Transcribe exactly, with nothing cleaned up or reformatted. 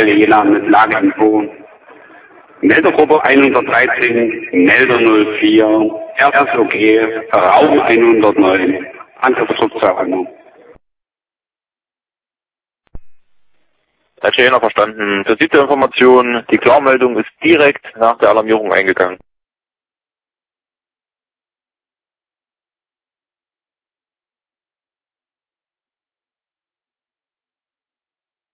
Michael Jena mit Lageinfo. Meldegruppe hundertdreizehn, Melder null vier, erstes OK, Raum hundertneun, Angriffsdrucksache. Herr Jena verstanden. Für Sie zur Information, die Klarmeldung ist direkt nach der Alarmierung eingegangen.